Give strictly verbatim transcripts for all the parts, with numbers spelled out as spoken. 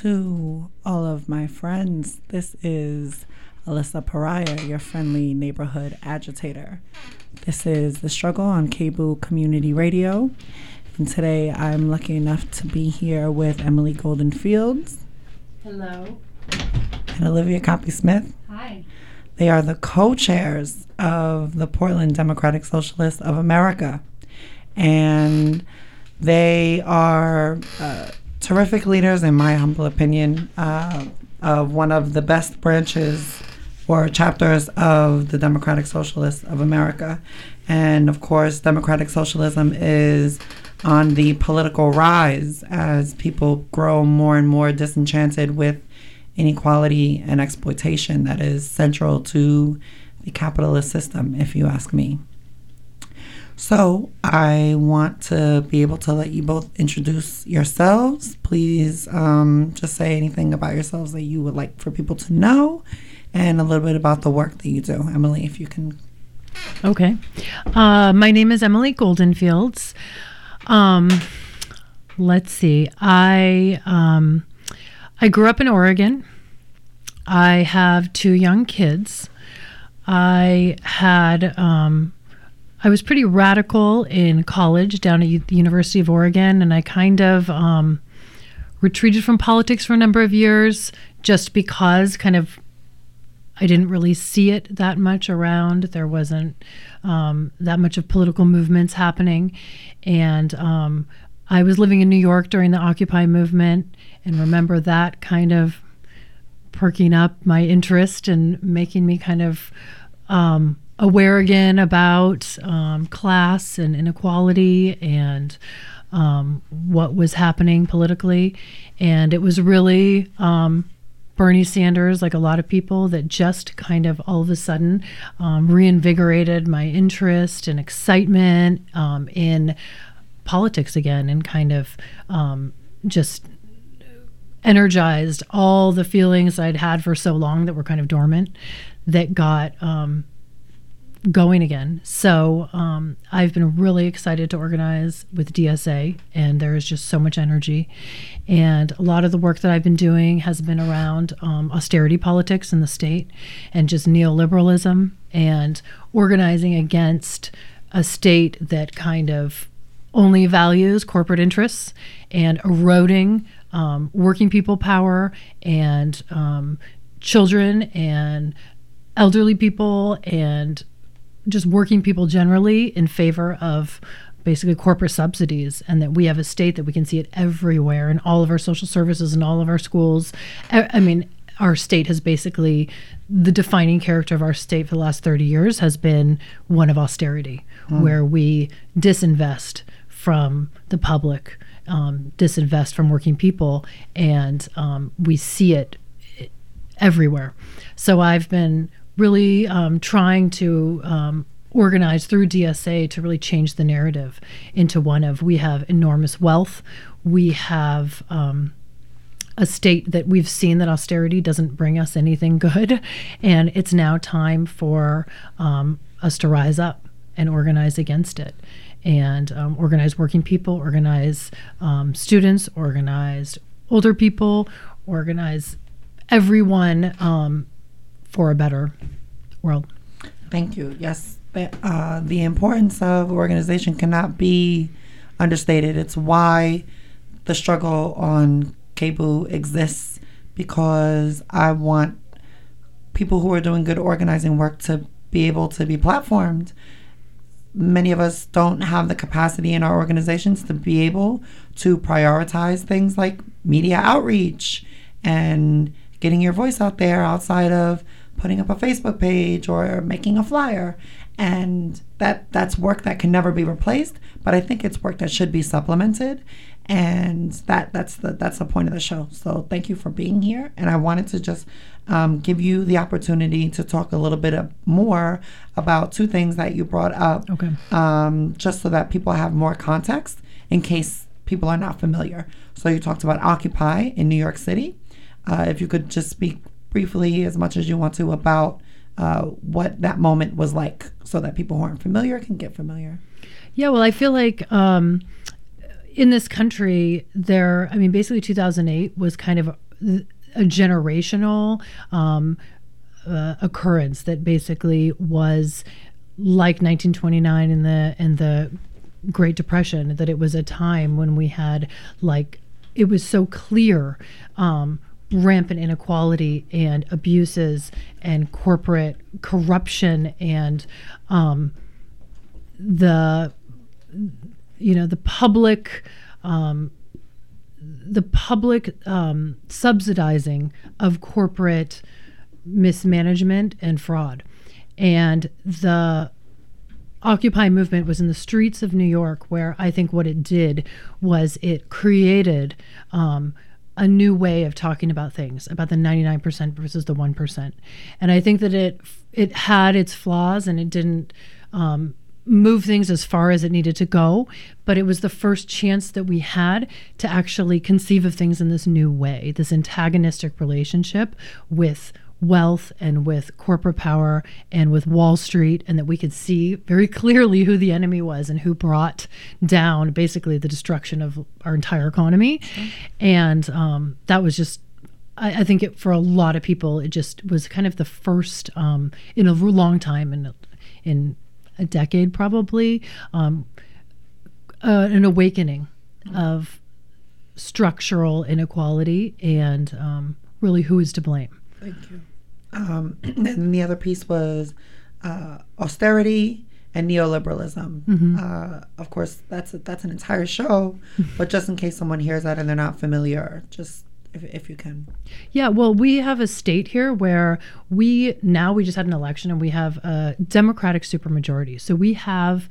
to all of my friends. This is Alyssa Pariah, your friendly neighborhood agitator. This is The Struggle on K B U Community Radio. And today I'm lucky enough to be here with Emily Golden Fields. Hello. And Olivia Copy-Smith. Hi. They are the co-chairs of the Portland Democratic Socialists of America. And they are uh, terrific leaders, in my humble opinion, uh, of one of the best branches or chapters of the Democratic Socialists of America. And of course, democratic socialism is on the political rise as people grow more and more disenchanted with inequality and exploitation that is central to the capitalist system, if you ask me. So I want to be able to let you both introduce yourselves. Please um, just say anything about yourselves that you would like for people to know, and a little bit about the work that you do. Emily, if you can. Okay. Uh, my name is Emily Golden Fields. Um, let's see. I um, I grew up in Oregon. I have two young kids. I had um, I was pretty radical in college down at the University of Oregon, and I kind of um, retreated from politics for a number of years just because kind of I didn't really see it that much around. There wasn't um, that much of political movements happening. And um, I was living in New York during the Occupy movement and remember that kind of perking up my interest and making me kind of um, aware again about um, class and inequality and um, what was happening politically. And it was really um, Bernie Sanders, like a lot of people, that just kind of all of a sudden um, reinvigorated my interest and excitement um, in politics again, and kind of um, just energized all the feelings I'd had for so long that were kind of dormant, that got um, going again. So um, I've been really excited to organize with D S A, and there is just so much energy. And a lot of the work that I've been doing has been around um, austerity politics in the state and just neoliberalism and organizing against a state that kind of only values corporate interests and eroding um, working people power and um, children and elderly people and just working people generally in favor of basically corporate subsidies, and that we have a state that we can see it everywhere in all of our social services and all of our schools. I, I mean, our state has basically, the defining character of our state for the last thirty years has been one of austerity, mm. where we disinvest from the public, um, disinvest from working people, and um, we see it everywhere. So I've been really um, trying to um, organize through D S A to really change the narrative into one of, we have enormous wealth, we have um, a state that we've seen that austerity doesn't bring us anything good, and it's now time for um, us to rise up and organize against it, and um, organize working people, organize um, students, organize older people, organize everyone um, for a better world. Thank you. Yes, uh, the importance of organization cannot be understated. It's why the struggle on K B U exists, because I want people who are doing good organizing work to be able to be platformed. Many of us don't have the capacity in our organizations to be able to prioritize things like media outreach and getting your voice out there outside of putting up a Facebook page or making a flyer. And that that's work that can never be replaced, but I think it's work that should be supplemented. And that that's the that's the point of the show. So thank you for being here. And I wanted to just um, give you the opportunity to talk a little bit more about two things that you brought up, okay. um, just so that people have more context in case people are not familiar. So you talked about Occupy in New York City. Uh, if you could just speak briefly, as much as you want to, about uh, what that moment was like, so that people who aren't familiar can get familiar. Yeah, well, I feel like um, in this country, there, I mean, basically two thousand eight was kind of th- a generational um, uh, occurrence that basically was like nineteen twenty-nine in the in the Great Depression, that it was a time when we had, like, it was so clear, um, rampant inequality and abuses and corporate corruption and um, the you know the public um, the public um, subsidizing of corporate mismanagement and fraud. And the Occupy movement was in the streets of New York, where I think what it did was it created um, a new way of talking about things, about the ninety-nine percent versus the one percent. And I think that it it had its flaws, and it didn't um, move things as far as it needed to go, but it was the first chance that we had to actually conceive of things in this new way, this antagonistic relationship with wealth and with corporate power and with Wall Street, and that we could see very clearly who the enemy was and who brought down basically the destruction of our entire economy. Mm-hmm. And um, that was just, I, I think it, for a lot of people, it just was kind of the first um, in a long time, in, in a decade probably, um, uh, an awakening mm-hmm. of structural inequality and um, really who is to blame. Thank you. Um, and then the other piece was uh, austerity and neoliberalism. Mm-hmm. Uh, of course, that's a, that's an entire show, but just in case someone hears that and they're not familiar, just if, if you can. Yeah, well, we have a state here where we, now we just had an election and we have a Democratic supermajority. So we have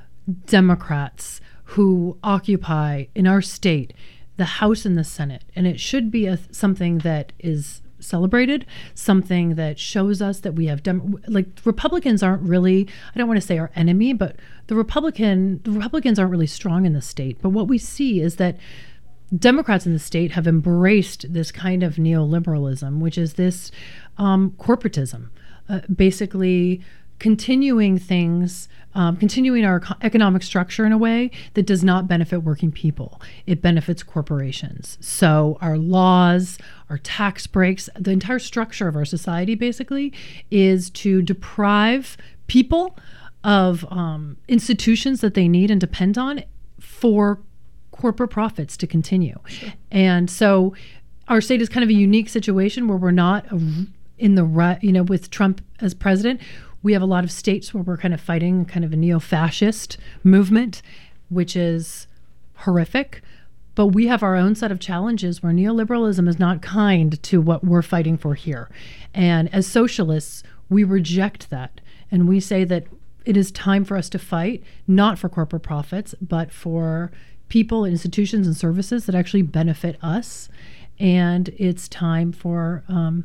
Democrats who occupy in our state the House and the Senate, and it should be a, something that is celebrated, something that shows us that we have dem- like Republicans aren't really, I don't want to say our enemy, but the Republican the Republicans aren't really strong in the state. But what we see is that Democrats in the state have embraced this kind of neoliberalism, which is this um, corporatism, uh, basically continuing things, um, continuing our co- economic structure in a way that does not benefit working people. It benefits corporations. So our laws, our tax breaks, the entire structure of our society basically is to deprive people of um, institutions that they need and depend on for corporate profits to continue. Sure. And so our state is kind of a unique situation where we're not in the right, you know, with Trump as president. We have a lot of states where we're kind of fighting kind of a neo-fascist movement, which is horrific. But we have our own set of challenges where neoliberalism is not kind to what we're fighting for here. And as socialists, we reject that. And we say that it is time for us to fight, not for corporate profits, but for people, institutions, and services that actually benefit us. And it's time for um,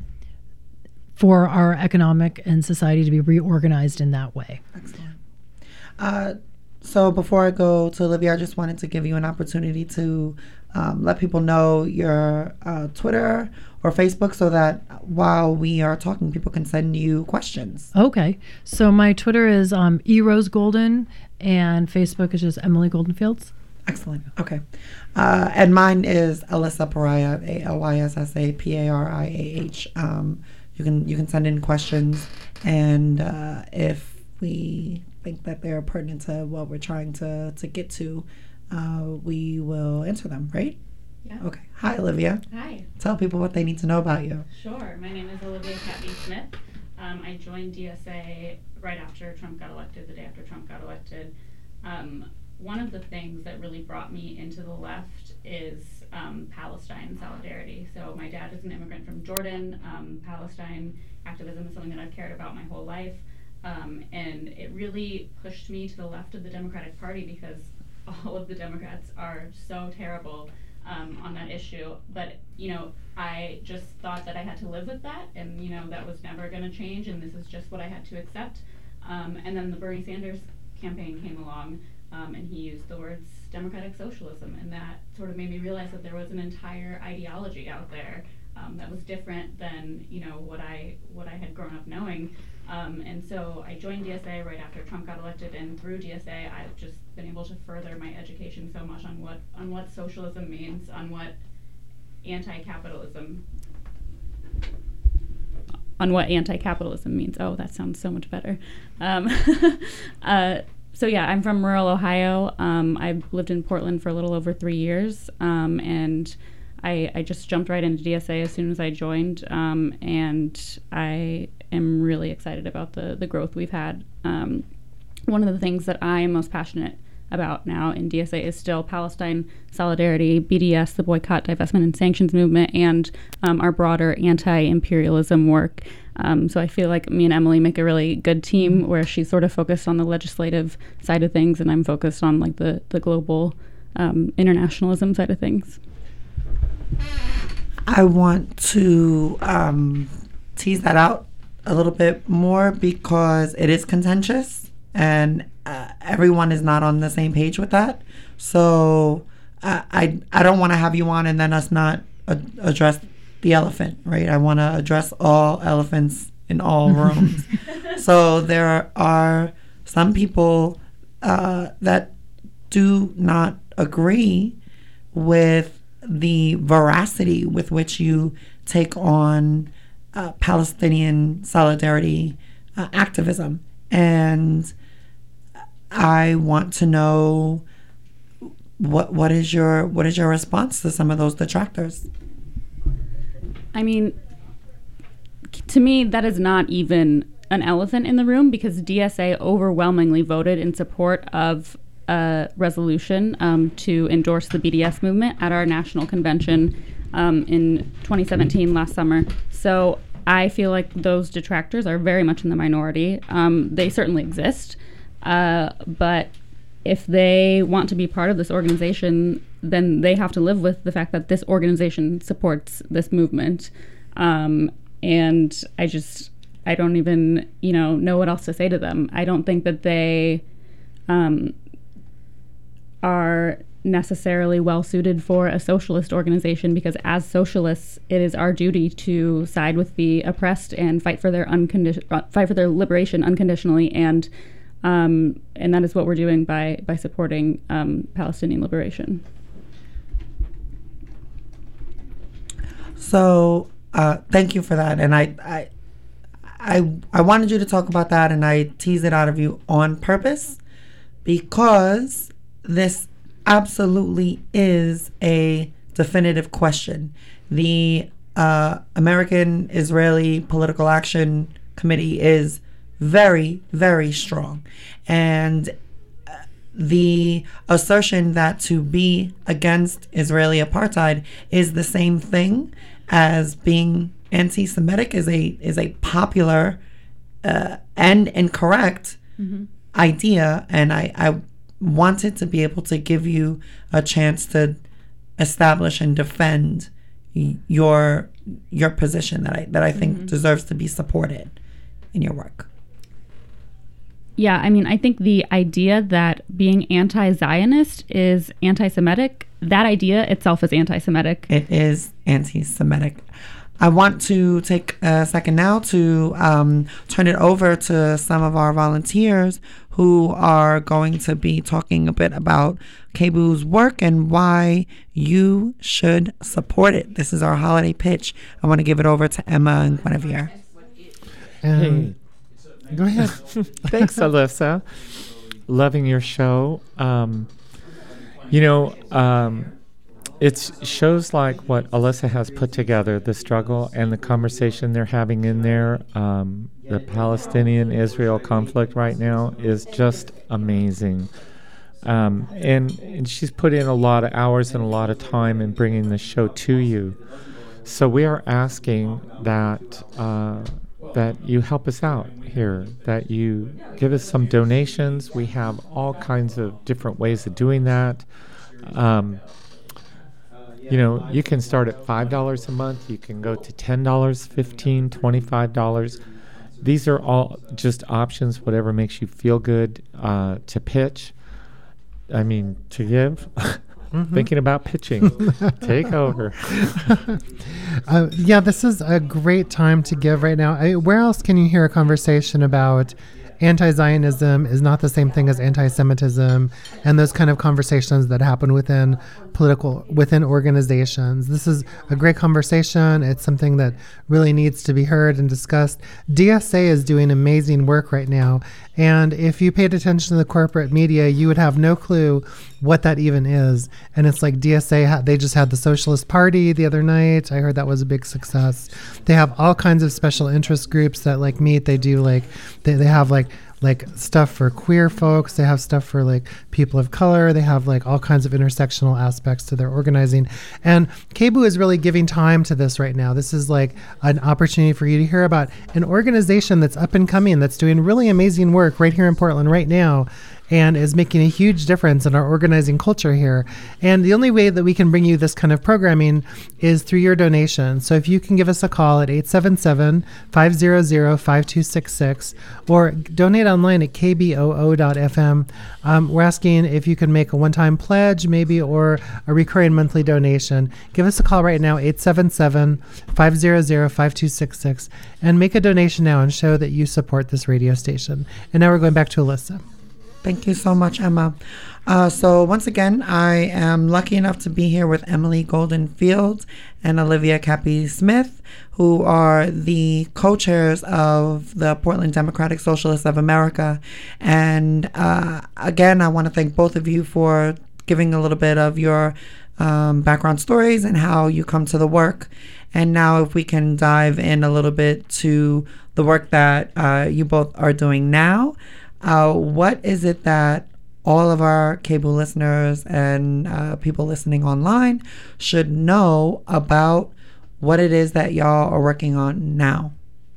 for our economic and society to be reorganized in that way. Excellent. Uh, so before I go to Olivia, I just wanted to give you an opportunity to um, let people know your uh, Twitter or Facebook so that while we are talking, people can send you questions. Okay. So my Twitter is um, eRoseGolden, and Facebook is just Emily Goldenfields. Excellent. Okay. Uh, and mine is Alyssa Pariah, A L Y S S A P A R I A H. Um, You can you can send in questions, and uh, if we think that they're pertinent to what we're trying to, to get to, uh, we will answer them, right? Yeah. Okay. Hi, Olivia. Hi. Tell people what they need to know about you. Sure. My name is Olivia Catby Smith. Um, I joined D S A right after Trump got elected, the day after Trump got elected. Um, one of the things that really brought me into the left is um, Palestine solidarity. So my dad is an immigrant from Jordan. Um, Palestine activism is something that I've cared about my whole life. Um, and it really pushed me to the left of the Democratic Party because all of the Democrats are so terrible um, on that issue. But, you know, I just thought that I had to live with that, and, you know, that was never going to change, and this is just what I had to accept. Um, and then the Bernie Sanders campaign came along, um, and he used the words democratic socialism, and that sort of made me realize that there was an entire ideology out there um, that was different than, you know, what I what I had grown up knowing. Um, and so I joined D S A right after Trump got elected, and through D S A I've just been able to further my education so much on what on what socialism means, on what anti-capitalism on what anti-capitalism means. Oh, that sounds so much better. Um, uh, so yeah, I'm from rural Ohio. Um, I've lived in Portland for a little over three years, um, and I, I just jumped right into D S A as soon as I joined, um, and I am really excited about the, the growth we've had. Um, one of the things that I am most passionate about now in D S A is still Palestine solidarity, B D S, the boycott, divestment, and sanctions movement, and um, our broader anti-imperialism work. Um, so I feel like me and Emily make a really good team where she's sort of focused on the legislative side of things, and I'm focused on like the, the global um, internationalism side of things. I want to um, tease that out a little bit more because it is contentious and uh, everyone is not on the same page with that. So uh, I I don't want to have you on and then us not ad- address the elephant, right? I want to address all elephants in all rooms. So there are some people uh, that do not agree with the veracity with which you take on uh, Palestinian solidarity uh, activism. And I want to know what what is your what is your response to some of those detractors? I mean, to me, that is not even an elephant in the room because D S A overwhelmingly voted in support of a resolution um, to endorse the B D S movement at our national convention um, in twenty seventeen, last summer. So I feel like those detractors are very much in the minority. Um, they certainly exist, uh, but if they want to be part of this organization, then they have to live with the fact that this organization supports this movement. Um, and I just, I don't even, you know, know what else to say to them. I don't think that they um, are necessarily well suited for a socialist organization because as socialists, it is our duty to side with the oppressed and fight for their uncondi- fight for their liberation unconditionally. And Um, and that is what we're doing by by supporting um, Palestinian liberation. So uh, thank you for that, and I, I I I wanted you to talk about that, and I teased it out of you on purpose because this absolutely is a definitive question. The uh, American Israeli Political Action Committee is very, very strong. And the assertion that to be against Israeli apartheid is the same thing as being anti-Semitic is a is a popular uh, and incorrect mm-hmm. idea. And I, I wanted to be able to give you a chance to establish and defend your your position that I that I think mm-hmm. deserves to be supported in your work. Yeah, I mean, I think the idea that being anti-Zionist is anti-Semitic, that idea itself is anti-Semitic. It is anti-Semitic. I want to take a second now to um, turn it over to some of our volunteers who are going to be talking a bit about K B U's work and why you should support it. This is our holiday pitch. I want to give it over to Emma and Guinevere. Um, hey. Go ahead. Thanks, Alyssa. Loving your show. Um, you know, um, it's shows like what Alyssa has put together, the struggle and the conversation they're having in there, um, the Palestinian-Israel conflict right now is just amazing. Um, and, and she's put in a lot of hours and a lot of time in bringing the show to you. So we are asking that... Uh, that you help us out here, that you give us some donations. We have all kinds of different ways of doing that. Um, you know, you can start at five dollars a month. You can go to ten dollars, fifteen dollars, twenty-five dollars. These are all just options, whatever makes you feel good uh, to pitch. I mean, to give. Mm-hmm. Thinking about pitching. Take over. uh, yeah, this is a great time to give right now. I, where else can you hear a conversation about anti-Zionism is not the same thing as anti-Semitism, and those kind of conversations that happen within political, within organizations. This is a great conversation. It's something that really needs to be heard and discussed. D S A is doing amazing work right now, and if you paid attention to the corporate media, you would have no clue what that even is. And it's like D S A, ha- they just had the Socialist Party the other night. I heard that was a big success. They have all kinds of special interest groups that like meet. They do like, they, they have like, like stuff for queer folks. They have stuff for like people of color. They have like all kinds of intersectional aspects to their organizing. And K B U is really giving time to this right now. This is like an opportunity for you to hear about an organization that's up and coming, that's doing really amazing work right here in Portland right now, and is making a huge difference in our organizing culture here. And the only way that we can bring you this kind of programming is through your donation. So if you can give us a call at eight seven seven, five hundred, five two six six or donate online at k b o o dot f m. Um, we're asking if you can make a one-time pledge maybe or a recurring monthly donation. Give us a call right now, eight seven seven, five hundred, five two six six, and make a donation now and show that you support this radio station. And now we're going back to Alyssa. Thank you so much, Emma. Uh, so once again, I am lucky enough to be here with Emily Golden Fields and Olivia Cappy Smith, who are the co-chairs of the Portland Democratic Socialists of America. And uh, again, I want to thank both of you for giving a little bit of your um, background stories and how you come to the work. And now if we can dive in a little bit to the work that uh, you both are doing now. Uh, what is it that all of our K B U listeners and uh, people listening online should know about what it is that y'all are working on now?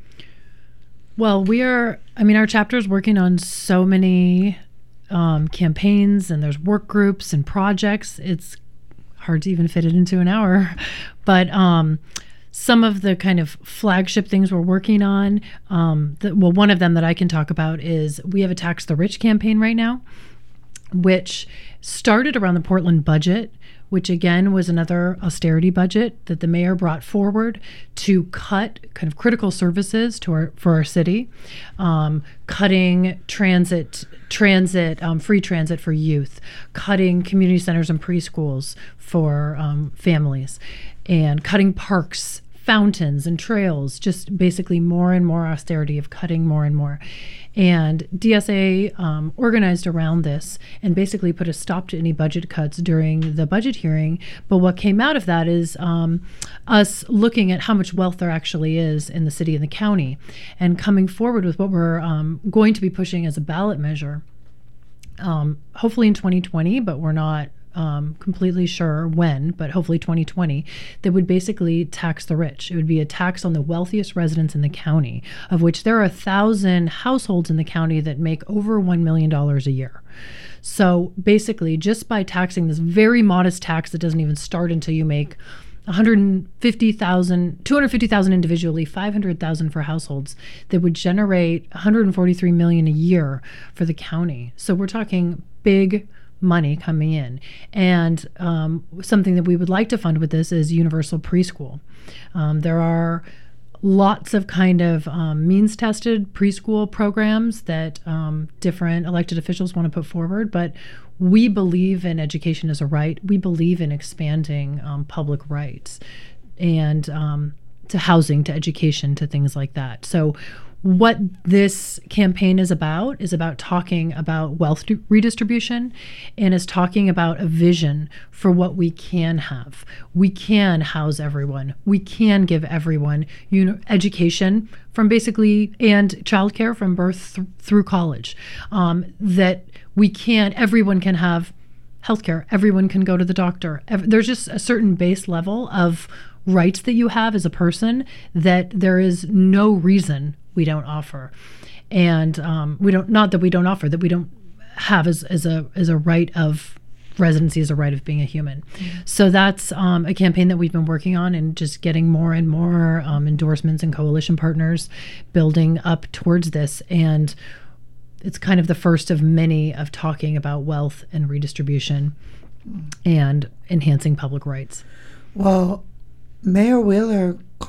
Well, we are, I mean, our chapter is working on so many um, campaigns, and there's work groups and projects. It's hard to even fit it into an hour. But um, some of the kind of flagship things we're working on, um, the, well, one of them that I can talk about is we have a Tax the Rich campaign right now, which started around the Portland budget, which again was another austerity budget that the mayor brought forward to cut kind of critical services to our for our city, um, cutting transit, transit, um, free transit for youth, cutting community centers and preschools for um, families, and cutting parks, fountains, and trails, just basically more and more austerity of cutting more and more. And D S A um, organized around this and basically put a stop to any budget cuts during the budget hearing. But what came out of that is um, us looking at how much wealth there actually is in the city and the county, and coming forward with what we're um, going to be pushing as a ballot measure, um, hopefully in twenty twenty, but we're not Um, completely sure when, but hopefully twenty twenty, that would basically tax the rich. It would be a tax on the wealthiest residents in the county, of which there are a thousand households in the county that make over one million dollars a year. So basically, just by taxing this very modest tax that doesn't even start until you make one hundred fifty thousand, two hundred fifty thousand individually, five hundred thousand for households, that would generate one hundred forty-three million dollars a year for the county. So we're talking big money coming in. And um, something that we would like to fund with this is universal preschool. Um, there are lots of kind of um, means-tested preschool programs that um, different elected officials want to put forward, but we believe in education as a right. We believe in expanding um, public rights and um, to housing, to education, to things like that. So what this campaign is about is about talking about wealth redistribution, and is talking about a vision for what we can have. We can house everyone. We can give everyone you know, education from basically, and childcare from birth th- through college. Um, that we can, everyone can have healthcare. Everyone can go to the doctor. Ev- there's just a certain base level of rights that you have as a person that there is no reason we don't offer. And um, we don't, not that we don't offer, that we don't have as, as a as a right of residency, as a right of being a human. Mm-hmm. So that's um, a campaign that we've been working on, and just getting more and more um, endorsements and coalition partners building up towards this. And it's kind of the first of many of talking about wealth and redistribution and enhancing public rights. Well, Mayor Wheeler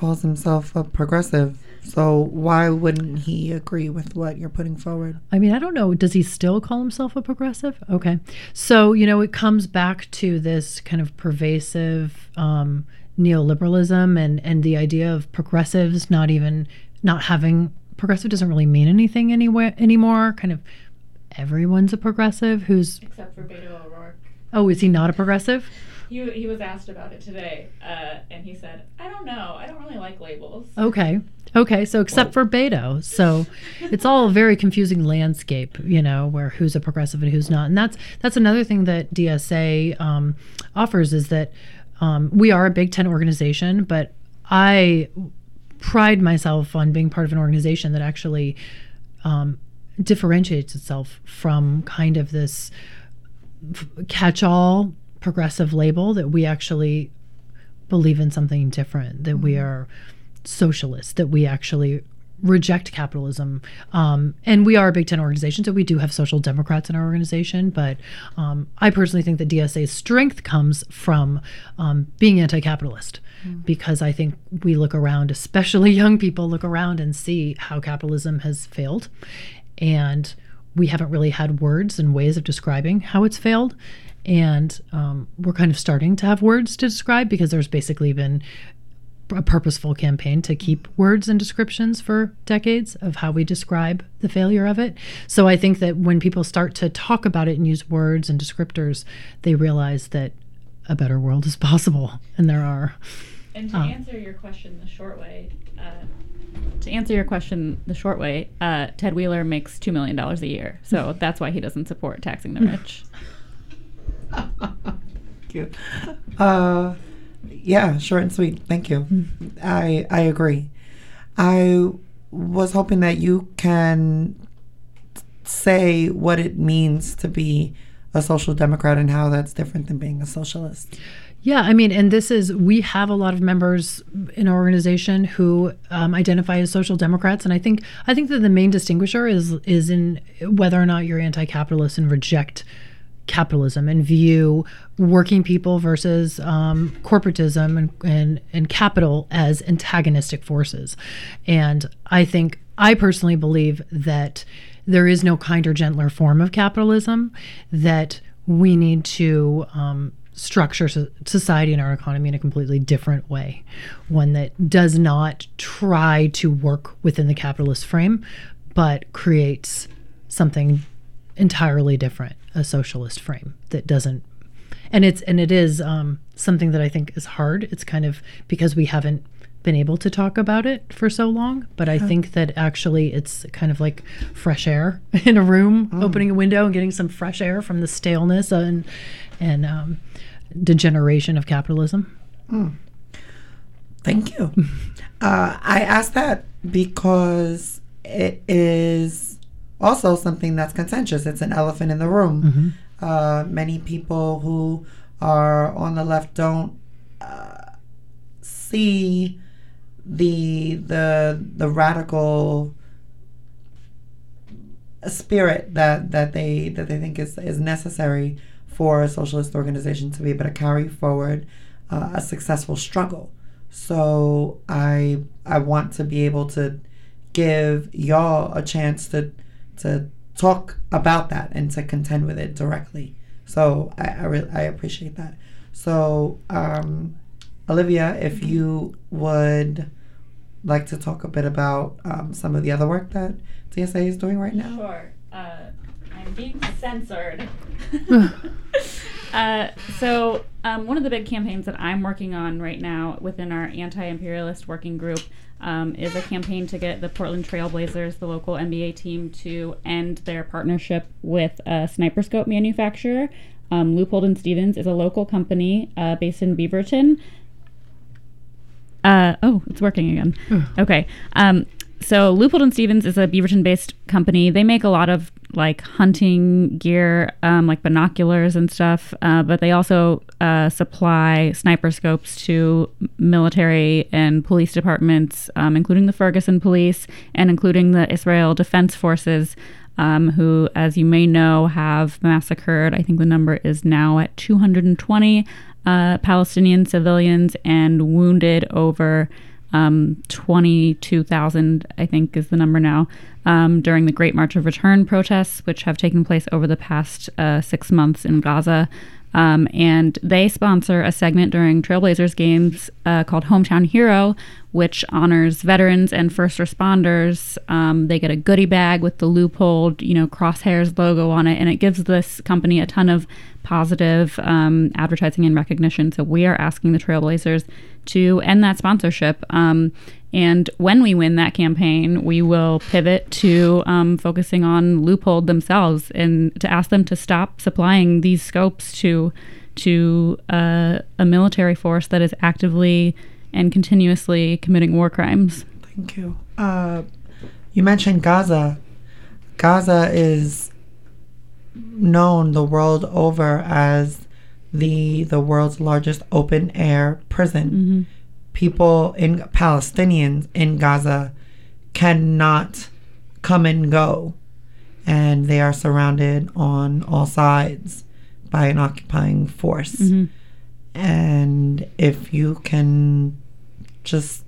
calls himself a progressive. So why wouldn't he agree with what you're putting forward? I mean, I don't know. Does he still call himself a progressive? Okay. So, you know, it comes back to this kind of pervasive um, neoliberalism and, and the idea of progressives not even, not having, progressive doesn't really mean anything anywhere anymore. Kind of everyone's a progressive who's... Except for Beto O'Rourke. Oh, is he not a progressive? He, he was asked about it today, uh, and he said, I don't know. I don't really like labels. Okay. Okay. So except for Beto. So it's all a very confusing landscape, you know, where who's a progressive and who's not. And that's that's another thing that D S A um, offers is that um, we are a Big Ten organization, but I pride myself on being part of an organization that actually um, differentiates itself from kind of this catch-all progressive label, that we actually believe in something different, that we are socialists, that we actually reject capitalism. Um, and we are a Big Ten organization, so we do have social democrats in our organization. But um, I personally think that D S A's strength comes from um, being anti-capitalist, mm. because I think we look around, especially young people look around and see how capitalism has failed. And we haven't really had words and ways of describing how it's failed. And um, we're kind of starting to have words to describe, because there's basically been a purposeful campaign to keep words and descriptions for decades of how we describe the failure of it. So I think that when people start to talk about it and use words and descriptors, they realize that a better world is possible. And there are. And to um, answer your question the short way, uh, to answer your question the short way, uh, Ted Wheeler makes two million dollars a year. So that's why he doesn't support taxing the rich. Thank you. Uh, yeah, short and sweet. Thank you. I I agree. I was hoping that you can say what it means to be a social democrat and how that's different than being a socialist. Yeah, I mean, and this is, we have a lot of members in our organization who um, identify as social democrats, and I think I think that the main distinguisher is is in whether or not you're anti-capitalist and reject capitalism and view working people versus um, corporatism and, and, and capital as antagonistic forces. And I think, I personally believe that there is no kinder, gentler form of capitalism, that we need to um, structure so- society and our economy in a completely different way, one that does not try to work within the capitalist frame, but creates something entirely different, a socialist frame that doesn't, and it's and it is um, something that I think is hard. It's kind of because we haven't been able to talk about it for so long, but I think that actually it's kind of like fresh air in a room, mm. opening a window and getting some fresh air from the staleness and and um, degeneration of capitalism. Mm. Thank you. uh, I asked that because it is also something that's contentious. It's an elephant in the room. Mm-hmm. Uh, many people who are on the left don't uh, see the the the radical spirit that that they that they think is is necessary for a socialist organization to be able to carry forward uh, a successful struggle. So I I want to be able to give y'all a chance to to talk about that and to contend with it directly. So I I, re- I appreciate that. So um, Olivia, if you would like to talk a bit about um, some of the other work that D S A is doing right now. Sure. Uh, I'm being censored. uh, so um, one of the big campaigns that I'm working on right now within our anti-imperialist working group um, is a campaign to get the Portland Trailblazers, the local N B A team, to end their partnership with a sniper scope manufacturer. Um, Leupold and Stevens is a local company uh, based in Beaverton. Uh, oh, it's working again. Okay. Um, so Leupold and Stevens is a Beaverton-based company. They make a lot of like hunting gear, um, like binoculars and stuff, uh, but they also uh, supply sniper scopes to military and police departments, um, including the Ferguson Police and including the Israel Defense Forces, um, who, as you may know, have massacred, I think the number is now at two hundred twenty uh, Palestinian civilians and wounded over um, twenty-two thousand, I think is the number now, um, during the Great March of Return protests, which have taken place over the past uh, six months in Gaza. Um, and they sponsor a segment during Trailblazers games uh, called Hometown Hero, which honors veterans and first responders. Um, they get a goodie bag with the Loophole, you know, Crosshairs logo on it, and it gives this company a ton of positive um, advertising and recognition. So we are asking the Trailblazers to end that sponsorship. Um, and when we win that campaign, we will pivot to um, focusing on Loophole themselves and to ask them to stop supplying these scopes to to uh, a military force that is actively and continuously committing war crimes. Thank you. Uh, you mentioned Gaza. Gaza is known the world over as the the world's largest open air prison. Mm-hmm. People in Palestinians in Gaza cannot come and go, and they are surrounded on all sides by an occupying force. Mm-hmm. And if you can just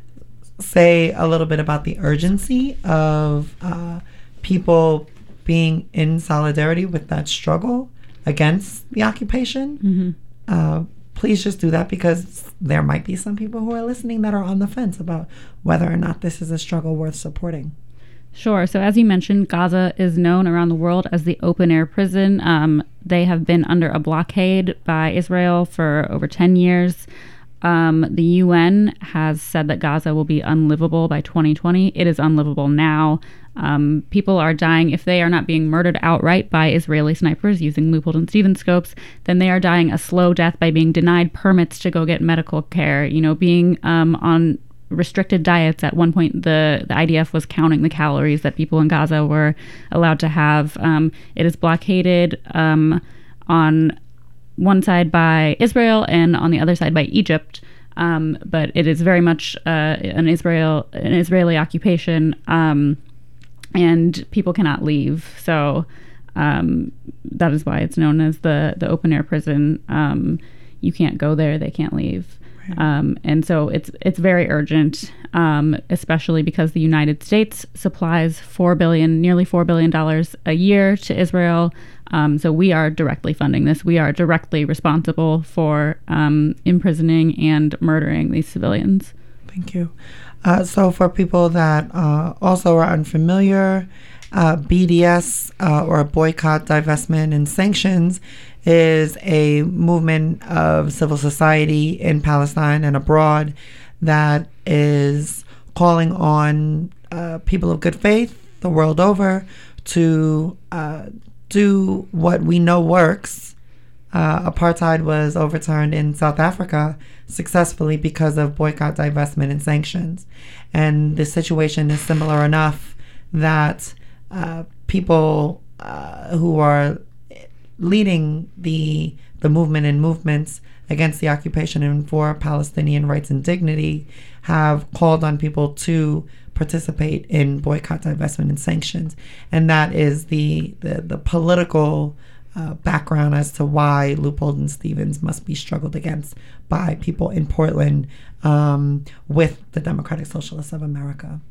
say a little bit about the urgency of uh, people being in solidarity with that struggle against the occupation, mm-hmm. uh, please just do that, because there might be some people who are listening that are on the fence about whether or not this is a struggle worth supporting. Sure. So as you mentioned, Gaza is known around the world as the open-air prison. Um, they have been under a blockade by Israel for over ten years. Um, the U N has said that Gaza will be unlivable by twenty twenty. It is unlivable now. Um, people are dying. If they are not being murdered outright by Israeli snipers using Loophole and Stevens scopes, then they are dying a slow death by being denied permits to go get medical care, you know, being um, on restricted diets. At one point, the, the I D F was counting the calories that people in Gaza were allowed to have. Um, it is blockaded um, on one side by Israel and on the other side by Egypt. Um, but it is very much uh, an Israel an Israeli occupation, um, and people cannot leave. So um, that is why it's known as the the open air prison. Um, you can't go there; they can't leave. Um, and so it's it's very urgent, um, especially because the United States supplies four billion, nearly four billion dollars a year to Israel. Um, so we are directly funding this. We are directly responsible for um, imprisoning and murdering these civilians. Thank you. Uh, so for people that uh, also are unfamiliar, uh, B D S uh, or Boycott, Divestment, and Sanctions is a movement of civil society in Palestine and abroad that is calling on uh, people of good faith the world over to uh, do what we know works. Uh, apartheid was overturned in South Africa successfully because of boycott, divestment, and sanctions. And the situation is similar enough that uh, people uh, who are leading the the movement and movements against the occupation and for Palestinian rights and dignity have called on people to participate in boycott, divestment, and sanctions. And that is the the, the political uh, background as to why Loophole and Stevens must be struggled against by people in Portland um, with the Democratic Socialists of America.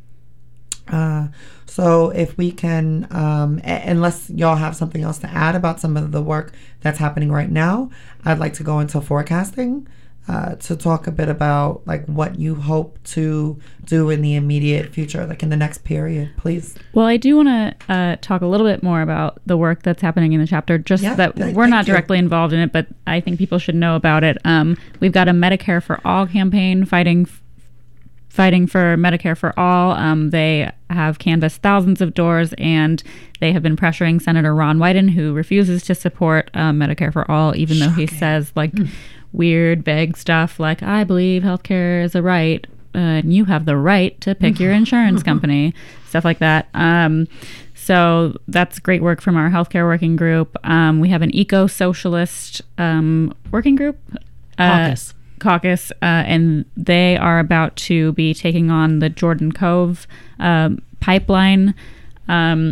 Uh, so if we can, um, a- unless y'all have something else to add about some of the work that's happening right now, I'd like to go into forecasting uh, to talk a bit about like what you hope to do in the immediate future, like in the next period, please. Well, I do want to uh, talk a little bit more about the work that's happening in the chapter, just Yeah, that th- we're thank not you. directly involved in it, but I think people should know about it. Um, we've got a Medicare for All campaign fighting f- fighting for Medicare for All. Um, they have canvassed thousands of doors, and they have been pressuring Senator Ron Wyden, who refuses to support uh, Medicare for All, even though he says like weird, vague stuff like, I believe healthcare is a right, uh, and you have the right to pick your insurance company, stuff like that. Um, so that's great work from our healthcare working group. Um, we have an eco-socialist um, working group. Uh, Caucus. Caucus, uh, and they are about to be taking on the Jordan Cove um, pipeline, um,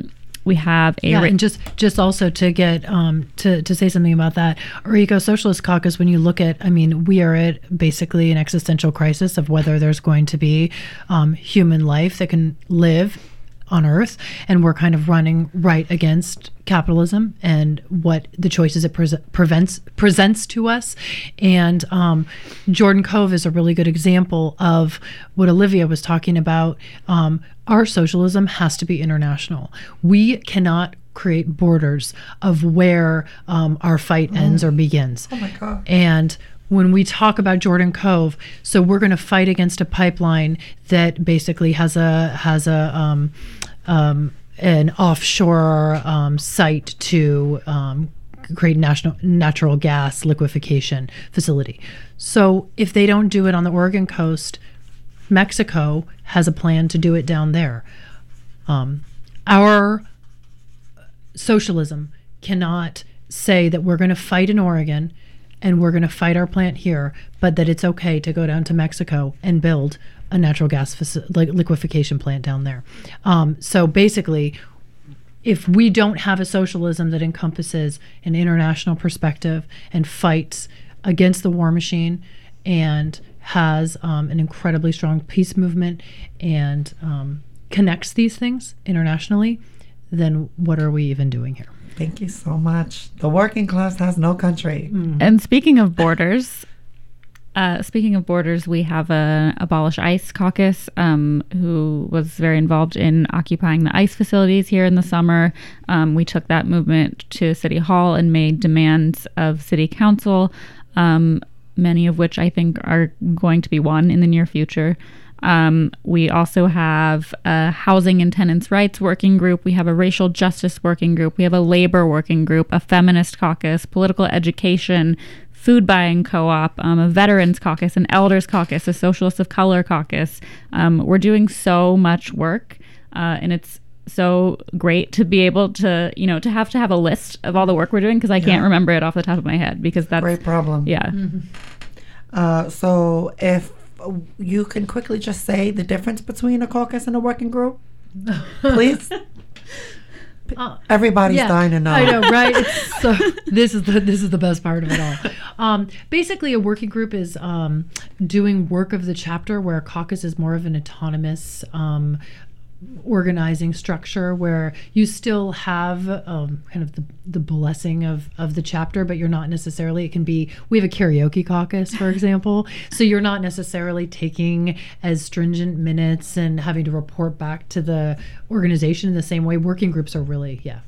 we have a Yeah, ra- and just just also to get um, to to say something about that, our Eco Socialist Caucus. When you look at, I mean, we are at basically an existential crisis of whether there's going to be um, human life that can live on Earth, and we're kind of running right against capitalism and what the choices it pre- prevents presents to us. And um, Jordan Cove is a really good example of what Olivia was talking about. Um, our socialism has to be international. We cannot create borders of where um, our fight ends or begins. Oh my God. And when we talk about Jordan Cove, so we're going to fight against a pipeline that basically has a has a um, um, an offshore um, site to um, create national natural gas liquefaction facility. So if they don't do it on the Oregon coast, Mexico has a plan to do it down there. Um, our socialism cannot say that we're going to fight in Oregon and we're going to fight our plant here, but that it's okay to go down to Mexico and build a natural gas faci- like liquefaction plant down there. Um, so basically, if we don't have a socialism that encompasses an international perspective and fights against the war machine and has um, an incredibly strong peace movement and um, connects these things internationally, then what are we even doing here? Thank you so much. The working class has no country. Mm. And speaking of borders, uh, speaking of borders, we have a Abolish ICE caucus um, who was very involved in occupying the ICE facilities here in the summer. Um, we took that movement to City Hall and made demands of City Council, um, many of which I think are going to be won in the near future. Um, we also have a housing and tenants' rights working group. We have a racial justice working group. We have a labor working group, a feminist caucus, political education, food buying co-op, um, a veterans caucus, an elders caucus, a socialists of color caucus. Um, we're doing so much work, uh, and it's so great to be able to, you know, to have to have a list of all the work we're doing, because I can't Yeah. remember it off the top of my head, because that's Great problem. yeah. Uh, so if you can quickly just say the difference between a caucus and a working group, please. Uh, Everybody's yeah, dying to know. I know, right? It's so this is the this is the best part of it all. Um, basically, a working group is um, doing work of the chapter, where a caucus is more of an autonomous um, organizing structure, where you still have um, kind of the, the blessing of, of the chapter, but you're not necessarily, it can be, we have a karaoke caucus, for example, so you're not necessarily taking as stringent minutes and having to report back to the organization in the same way. Working groups are really, yeah.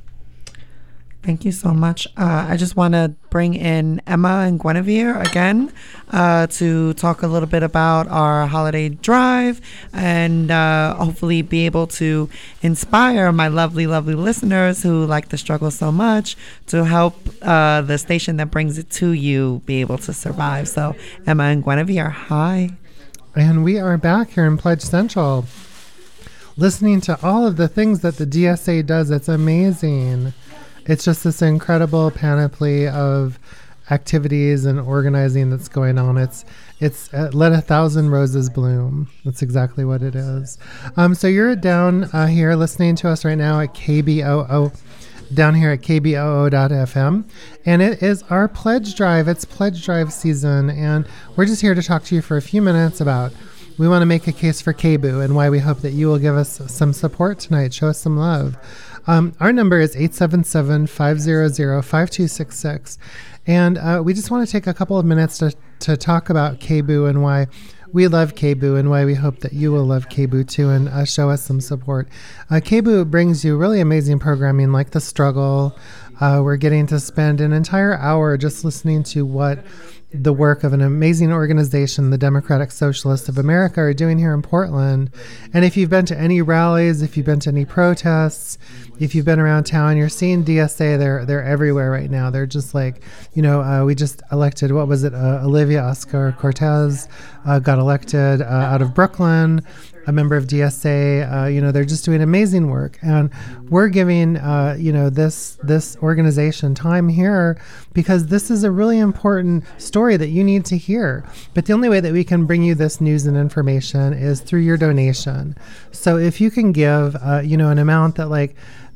Thank you so much. Uh, I just want to bring in Emma and Guinevere again uh, to talk a little bit about our holiday drive and uh, hopefully be able to inspire my lovely, lovely listeners who like the struggle so much to help uh, the station that brings it to you be able to survive. So Emma and Guinevere, hi. And we are back here in Pledge Central, listening to all of the things that the D S A does. It's amazing. It's just this incredible panoply of activities and organizing that's going on. It's it's uh, let a thousand roses bloom. That's exactly what it is. Um, so you're down uh, here listening to us right now at K B O O, down here at K B O O dot F M, and it is our pledge drive. It's pledge drive season, and we're just here to talk to you for a few minutes about. We want to make a case for K B U and why we hope that you will give us some support tonight. Show us some love. Um, our number is eight seven seven, five zero zero, five two six six. And uh, we just want to take a couple of minutes to, to talk about K B U and why we love K B U and why we hope that you will love K B U too and uh, show us some support. Uh, K B U brings you really amazing programming like The Struggle. Uh, we're getting to spend an entire hour just listening to what the work of an amazing organization, the Democratic Socialists of America, are doing here in Portland. And if you've been to any rallies, if you've been to any protests, if you've been around town, you're seeing D S A. They're they're everywhere right now. They're just like, you know, uh, we just elected, what was it? Uh, Olivia Oscar Cortez uh, got elected uh, out of Brooklyn, a member of D S A. Uh, you know, they're just doing amazing work, and we're giving uh, you know this this organization time here because this is a really important story that you need to hear. But the only way that we can bring you this news and information is through your donation. So if you can give uh, you know an amount that like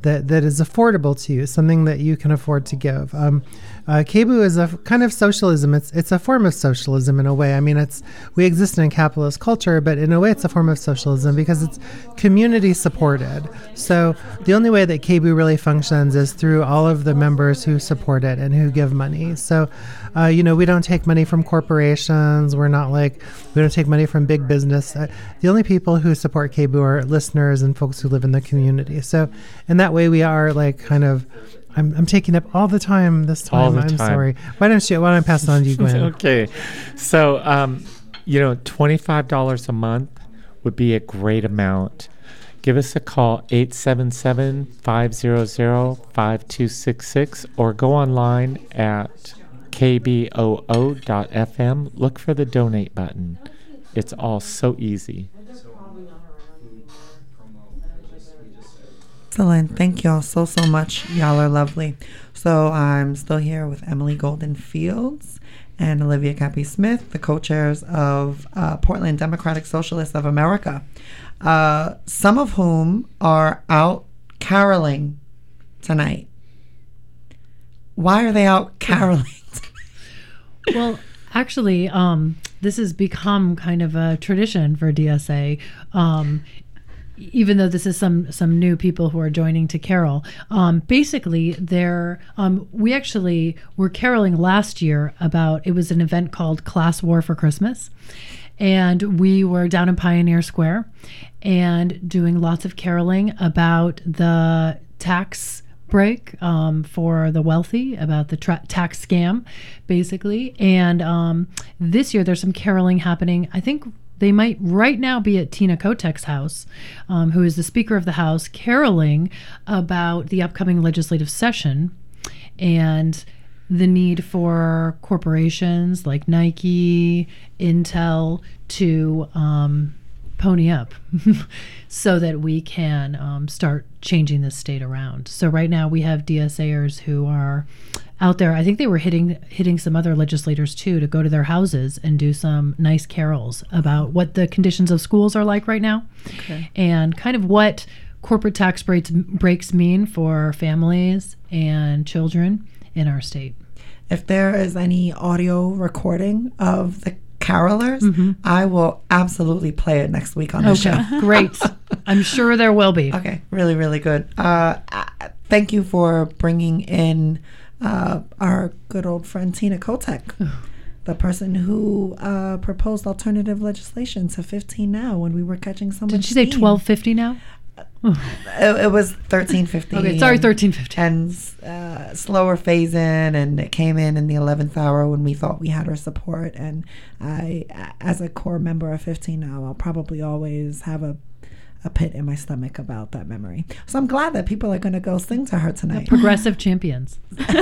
that, that is affordable to you, something that you can afford to give. Um, uh, KBOO is a f- kind of socialism. It's it's a form of socialism in a way. I mean, it's we exist in a capitalist culture, but in a way, it's a form of socialism because it's community supported. So the only way that KBOO really functions is through all of the members who support it and who give money. So, uh, you know, we don't take money from corporations. We're not like we don't take money from big business. Uh, the only people who support KBOO are listeners and folks who live in the community. So in that way, we are like kind of. I'm I'm taking up all the time this time. All the I'm time. sorry. Why don't you? Why don't I pass it on to you, Gwen? Okay, so um, you know, twenty-five dollars a month would be a great amount. Give us a call, eight seven seven, five zero zero, five two six six, or go online at k b o o dot f m. Look for the donate button. It's all so easy. Excellent. Thank y'all so, so much. Y'all are lovely. So I'm still here with Emily Golden Fields and Olivia Cappy Smith, the co-chairs of uh, Portland Democratic Socialists of America, uh, some of whom are out caroling tonight. Why are they out caroling tonight? Well, actually, um, this has become kind of a tradition for D S A. Um, even though this is some some new people who are joining to carol. Um, basically, they're, um, we actually were caroling last year about, it was an event called Class War for Christmas. And we were down in Pioneer Square and doing lots of caroling about the tax break um, for the wealthy, about the tra- tax scam, basically. And um, this year there's some caroling happening. I think they might right now be at Tina Kotek's house, um, who is the Speaker of the House, caroling about the upcoming legislative session and the need for corporations like Nike, Intel to um, pony up so that we can um, start changing this state around. So right now we have DSAers who are out there. I think they were hitting hitting some other legislators too to go to their houses and do some nice carols about what the conditions of schools are like right now, Okay. and kind of what corporate tax breaks breaks mean for families and children in our state. If there is any audio recording of the carolers, I will absolutely play it next week on the show. Great. I'm sure there will be. Okay, really, really good. Uh, uh, thank you for bringing in uh, our good old friend Tina Kotek, the person who uh, proposed alternative legislation to fifteen now when we were catching so much Did she say steam. twelve fifty now? It, it was thirteen fifty. Okay, sorry, and- thirteen fifty. And uh, slower phase in, and it came in in the eleventh hour when we thought we had her support. And I, as a core member of fifteen now, I'll probably always have a, a pit in my stomach about that memory. So I'm glad that people are going to go sing to her tonight. Progressive champions.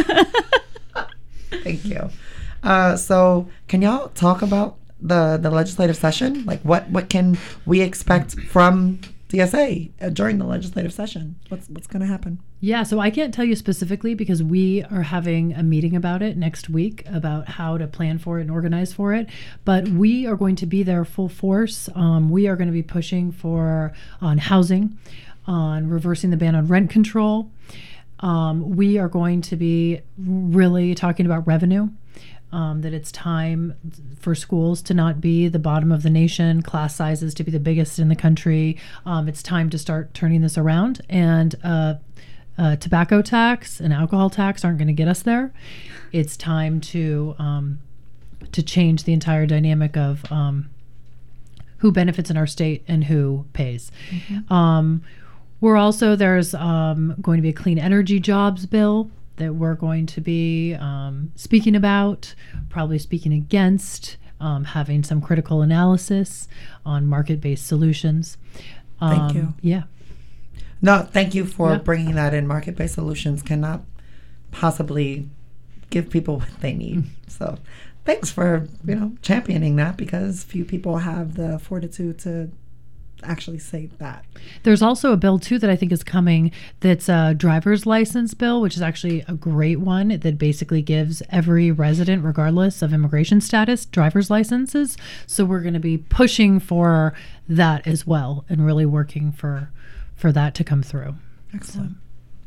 Thank you. Uh, so can y'all talk about the, the legislative session? Like what, what can we expect from D S A uh, during the legislative session? What's what's going to happen? Yeah, so I can't tell you specifically because we are having a meeting about it next week about how to plan for it and organize for it. But we are going to be there full force. Um, we are going to be pushing for on housing, on reversing the ban on rent control. Um, we are going to be really talking about revenue. Um, that it's time for schools to not be the bottom of the nation, class sizes to be the biggest in the country. Um, it's time to start turning this around. And uh, uh, tobacco tax and alcohol tax aren't going to get us there. It's time to um, to change the entire dynamic of um, who benefits in our state and who pays. Mm-hmm. Um, we're also, there's um, going to be a clean energy jobs bill that we're going to be um, speaking about, probably speaking against, um, having some critical analysis on market-based solutions. Um, Thank you. Yeah. No, thank you for Yeah. bringing that in. Market-based solutions cannot possibly give people what they need. So thanks for, you know, championing that, because few people have the fortitude to actually say that. There's also a bill too that I think is coming that's a driver's license bill, which is actually a great one that basically gives every resident, regardless of immigration status, driver's licenses. So we're going to be pushing for that as well and really working for for that to come through. Excellent.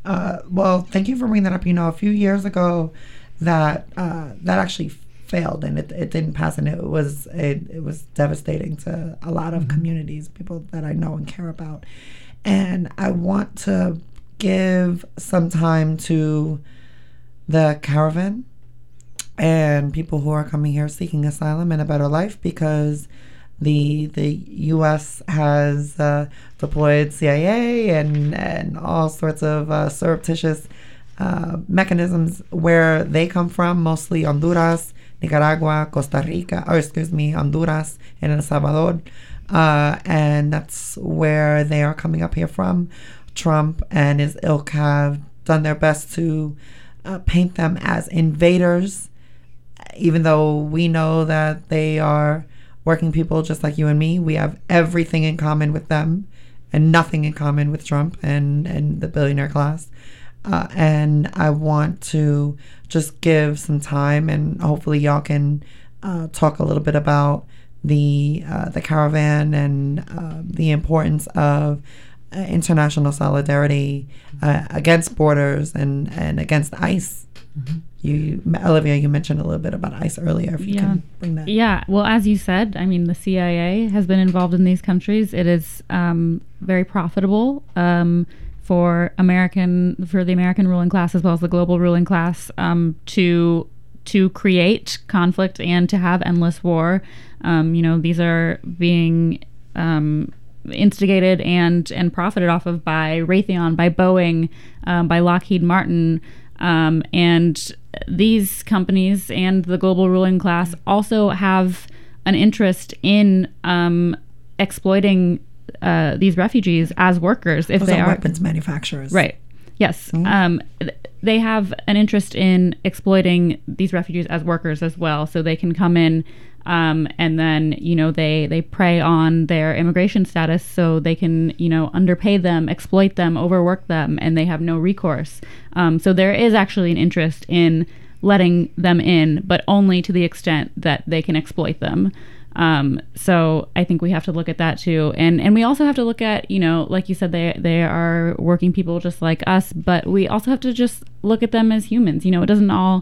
Uh, well, thank you for bringing that up. You know, a few years ago, that uh, that actually failed and it, it didn't pass, and it was it, it was devastating to a lot of mm-hmm. communities, people that I know and care about. And I want to give some time to the caravan and people who are coming here seeking asylum and a better life, because the the U S has uh, deployed C I A and and all sorts of uh, surreptitious uh, mechanisms where they come from, mostly Honduras, Nicaragua, Costa Rica, or excuse me, Honduras and El Salvador, uh, and that's where they are coming up here from. Trump and his ilk have done their best to uh, paint them as invaders, even though we know that they are working people just like you and me. We have everything in common with them and nothing in common with Trump and, and the billionaire class. Uh, and I want to just give some time, and hopefully y'all can uh, talk a little bit about the uh, the caravan and uh, the importance of uh, international solidarity uh, against borders and, and against ICE. Mm-hmm. You, Olivia, you mentioned a little bit about ICE earlier. If you yeah. can bring that. Yeah. Well, as you said, I mean, the C I A has been involved in these countries. It is um, very profitable um, for American, for the American ruling class as well as the global ruling class um, to to create conflict and to have endless war. Um, you know, these are being um, instigated and and profited off of by Raytheon, by Boeing, um, by Lockheed Martin. Um, and these companies and the global ruling class also have an interest in um, exploiting uh, these refugees as workers. If Those they are are weapons manufacturers, right? Yes, Mm-hmm. um, th- they have an interest in exploiting these refugees as workers as well, so they can come in. Um, and then, you know, they, they prey on their immigration status so they can, you know, underpay them, exploit them, overwork them, and they have no recourse. Um, so there is actually an interest in letting them in, but only to the extent that they can exploit them. Um, so I think we have to look at that too. And and we also have to look at, you know, like you said, they they are working people just like us, but we also have to just look at them as humans. You know, it doesn't all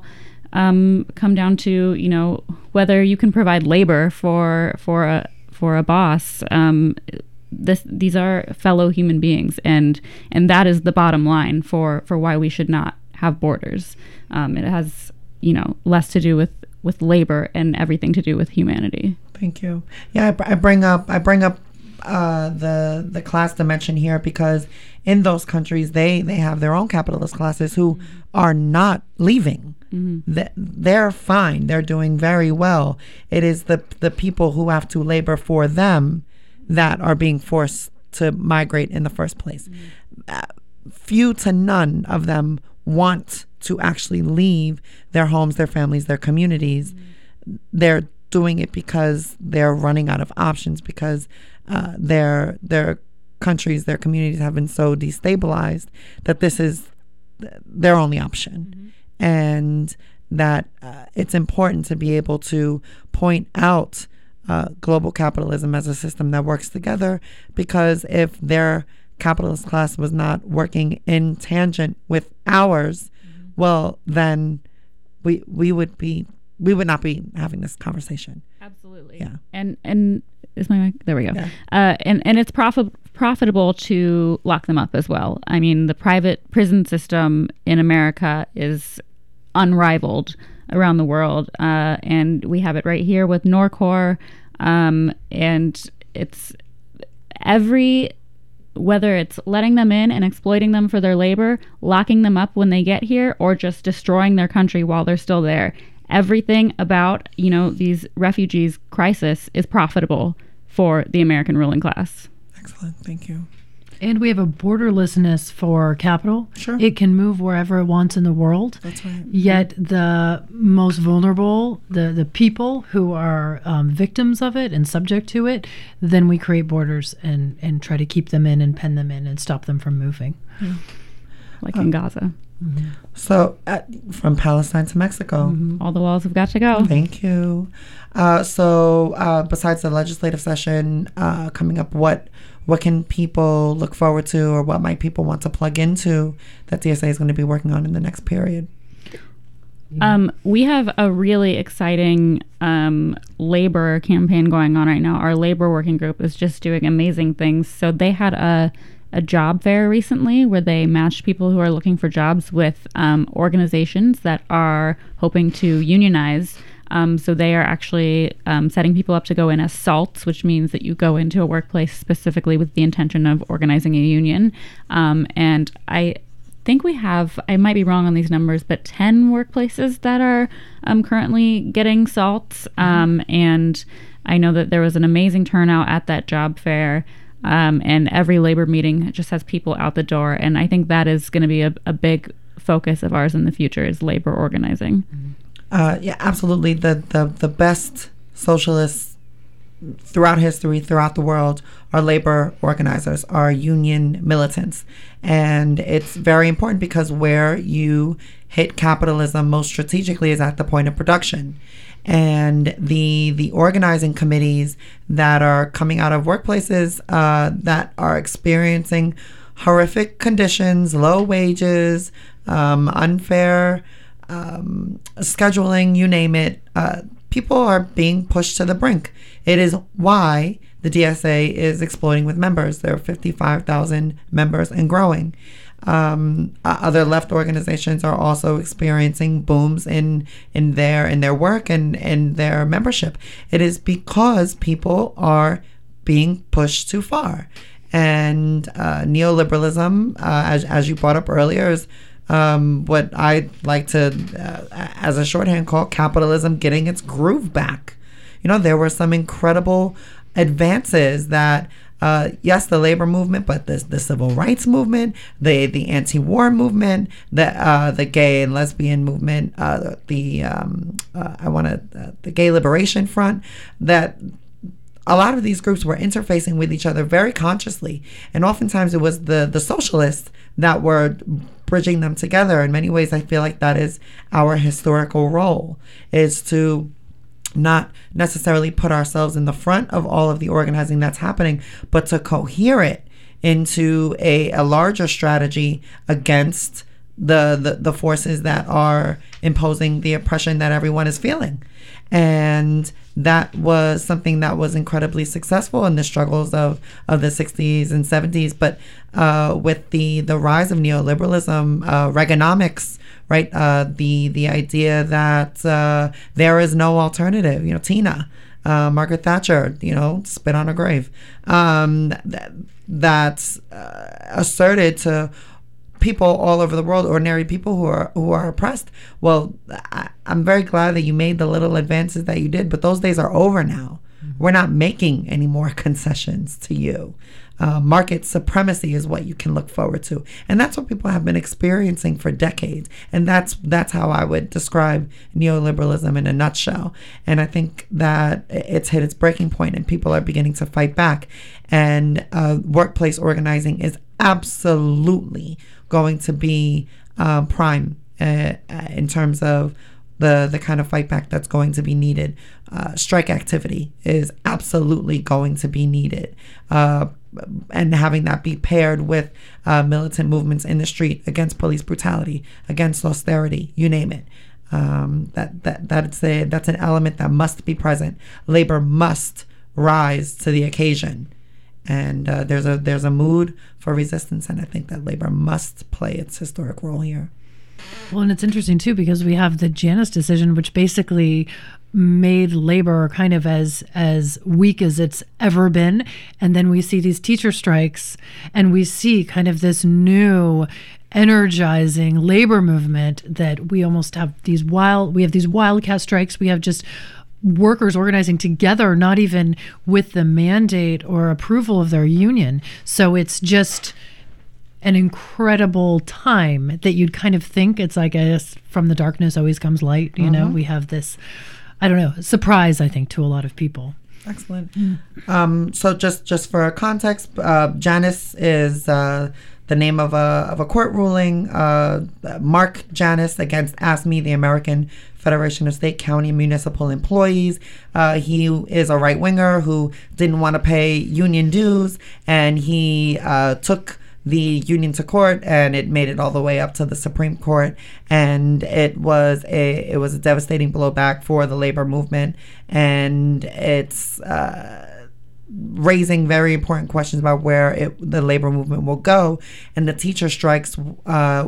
Um, come down to, you know, whether you can provide labor for for a for a boss. Um, this these are fellow human beings, and and that is the bottom line for for why we should not have borders. Um, it has, you know, less to do with with labor and everything to do with humanity. Thank you. Yeah, I, I bring up I bring up uh, the the class dimension here because in those countries they they have their own capitalist classes who mm-hmm. are not leaving. Mm-hmm. They're fine. They're doing very well. It is the the people who have to labor for them that are being forced to migrate in the first place. Mm-hmm. Uh, few to none of them want to actually leave their homes, their families, their communities. Mm-hmm. They're doing it because they're running out of options, because uh, their their countries, their communities have been so destabilized that this is their only option. Mm-hmm. And that uh, it's important to be able to point out uh, global capitalism as a system that works together, because if their capitalist class was not working in tangent with ours, mm-hmm. well, then we we would be we would not be having this conversation. Absolutely. Yeah. And and is my mic? There we go. Yeah. Uh, and and it's profit profitable to lock them up as well. I mean, the private prison system in America is unrivaled around the world, uh, and we have it right here with Norcor. Um, and it's every whether it's letting them in and exploiting them for their labor, locking them up when they get here, or just destroying their country while they're still there. Everything about, you know, these refugees crisis is profitable for the American ruling class. Excellent. Thank you. And we have a borderlessness for capital. Sure. It can move wherever it wants in the world. That's right. Yet the most vulnerable, the, the people who are um, victims of it and subject to it, then we create borders and, and try to keep them in and pen them in and stop them from moving. Yeah. Like uh, in Gaza. Mm-hmm. So, uh, from Palestine to Mexico. Mm-hmm. All the walls have got to go. Thank you. Uh, so, uh, besides the legislative session uh, coming up, what what can people look forward to, or what might people want to plug into that D S A is going to be working on in the next period? Um, we have a really exciting um, labor campaign going on right now. Our labor working group is just doing amazing things. So they had a a job fair recently where they matched people who are looking for jobs with um, organizations that are hoping to unionize. Um, so they are actually um, setting people up to go in as SALTs, which means that you go into a workplace specifically with the intention of organizing a union. Um, and I think we have, I might be wrong on these numbers, but ten workplaces that are um, currently getting SALTs. Um, and I know that there was an amazing turnout at that job fair. Um, and every labor meeting just has people out the door. And I think that is going to be a, a big focus of ours in the future is labor organizing. Uh, yeah, absolutely. The, the, the best socialists throughout history, throughout the world, are labor organizers, are union militants. And it's very important because where you hit capitalism most strategically is at the point of production. And the the organizing committees that are coming out of workplaces uh, that are experiencing horrific conditions, low wages, um, unfair um, scheduling, you name it, uh, people are being pushed to the brink. It is why the D S A is exploding with members. There are fifty-five thousand members and growing. Um, other left organizations are also experiencing booms in in their in their work and in their membership. It is because people are being pushed too far, and uh, neoliberalism, uh, as as you brought up earlier, is um, what I like to, uh, as a shorthand, call capitalism getting its groove back. You know, there were some incredible advances that. Uh, yes, the labor movement, but the the civil rights movement, the the anti-war movement, the uh, the gay and lesbian movement, uh, the um, uh, I want to uh, the Gay Liberation Front. That a lot of these groups were interfacing with each other very consciously, and oftentimes it was the the socialists that were bridging them together. In many ways, I feel like that is our historical role, is to not necessarily put ourselves in the front of all of the organizing that's happening, but to cohere it into a, a larger strategy against the, the, the forces that are imposing the oppression that everyone is feeling. And that was something that was incredibly successful in the struggles of, of the sixties and seventies. But uh, with the, the rise of neoliberalism, uh, Reaganomics, right, uh, the the idea that uh, there is no alternative, you know, Tina, uh, Margaret Thatcher, you know, spit on her grave, um, that, that's uh, asserted to people all over the world, ordinary people who are who are oppressed. Well, I, I'm very glad that you made the little advances that you did, but those days are over now. Mm-hmm. We're not making any more concessions to you. Uh, market supremacy is what you can look forward to, and that's what people have been experiencing for decades. And that's that's how I would describe neoliberalism in a nutshell. And I think that it's hit its breaking point, and people are beginning to fight back. And uh, workplace organizing is absolutely going to be um, prime uh, in terms of the the kind of fight back that's going to be needed. Uh, strike activity is absolutely going to be needed. Uh, and having that be paired with uh, militant movements in the street against police brutality, against austerity, you name it. Um, that that that's a that's an element that must be present. Labor must rise to the occasion, and uh, there's a there's a mood for resistance, and I think that labor must play its historic role here. Well, and it's interesting too because we have the Janus decision, which basically made labor kind of as as weak as it's ever been, and then we see these teacher strikes, and we see kind of this new energizing labor movement that we almost have these wild we have these wildcat strikes. We have just workers organizing together, not even with the mandate or approval of their union. So it's just an incredible time that you'd kind of think it's like, I guess, from the darkness always comes light. You mm-hmm. know, we have this, I don't know, surprise, I think, to a lot of people. Excellent. Mm. Um, so just, just for context, uh, Janus is uh, the name of a of a court ruling, uh, Mark Janus against AFSCME, the American Federation of State, County, and Municipal Employees. Uh, he is a right winger who didn't want to pay union dues, and he uh, took the union to court, and it made it all the way up to the Supreme Court, and it was a it was a devastating blowback for the labor movement, and it's uh, raising very important questions about where it, the labor movement will go. And the teacher strikes uh,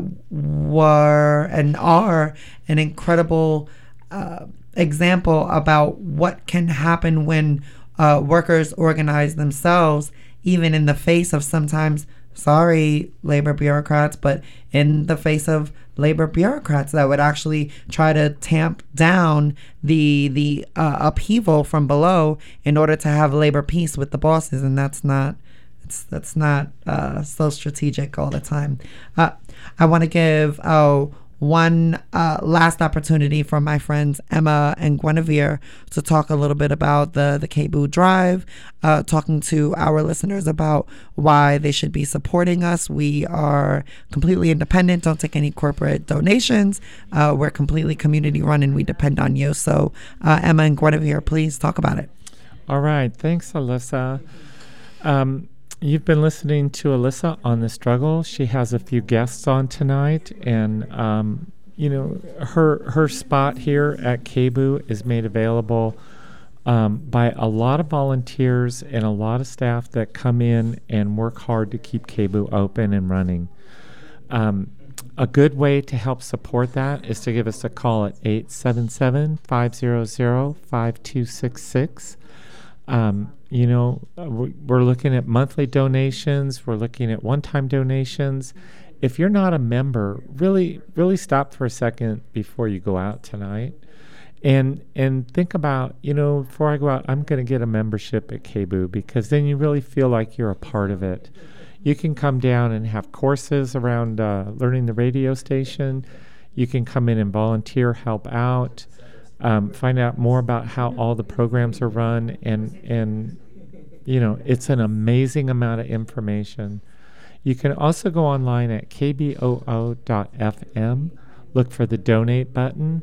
were and are an incredible uh, example about what can happen when uh, workers organize themselves, even in the face of sometimes, sorry, labor bureaucrats, but in the face of labor bureaucrats that would actually try to tamp down the the uh, upheaval from below in order to have labor peace with the bosses, and that's not it's that's not uh, so strategic all the time. Uh, I want to give uh, one uh, last opportunity for my friends Emma and Guinevere to talk a little bit about the, the K B U Drive, uh, talking to our listeners about why they should be supporting us. We are completely independent, don't take any corporate donations. Uh, we're completely community run, and we depend on you. So uh, Emma and Guinevere, please talk about it. All right. Thanks, Alyssa. Um, You've been listening to Alyssa on The Struggle. She has a few guests on tonight, and um, you know, her her spot here at K B U is made available um, by a lot of volunteers and a lot of staff that come in and work hard to keep K B U open and running. Um, a good way to help support that is to give us a call at eight seven seven, five zero zero, five two six six. Um, you know, we're looking at monthly donations. We're looking at one-time donations. If you're not a member, really, really stop for a second before you go out tonight, and and think about, you know, before I go out, I'm going to get a membership at K B U, because then you really feel like you're a part of it. You can come down and have courses around uh, learning the radio station. You can come in and volunteer, help out. Um, find out more about how all the programs are run, and and you know, it's an amazing amount of information. You can also go online at k b o o dot f m, look for the donate button,